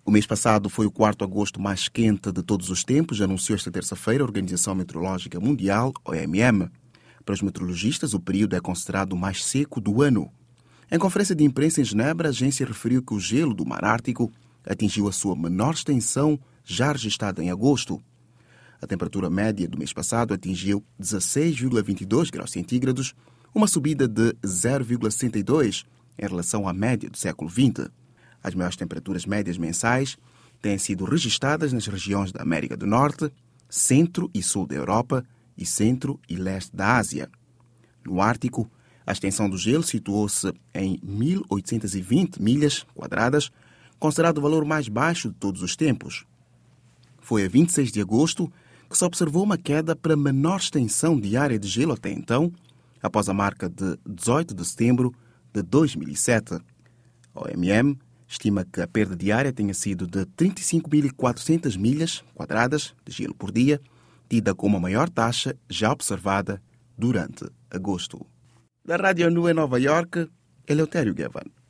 O mês passado foi o quarto agosto mais quente de todos os tempos, anunciou esta terça-feira a Organização Meteorológica Mundial, OMM. Para os meteorologistas, o período é considerado o mais seco do ano. Em conferência de imprensa em Genebra, a agência referiu que o gelo do Mar Ártico atingiu a sua menor extensão já registrada em agosto. A temperatura média do mês passado atingiu 16,22 graus centígrados, uma subida de 0,62 em relação à média do século XX. As maiores temperaturas médias mensais têm sido registradas nas regiões da América do Norte, centro e sul da Europa e centro e leste da Ásia. No Ártico, a extensão do gelo situou-se em 1.820 milhas quadradas, considerado o valor mais baixo de todos os tempos. Foi a 26 de agosto que se observou uma queda para a menor extensão de área de gelo até então, após a marca de 18 de setembro de 2007. A OMM estima que a perda diária tenha sido de 35.400 milhas quadradas de gelo por dia, tida como a maior taxa já observada durante agosto. Da Rádio ONU em Nova Iorque, Eleutério Gavan.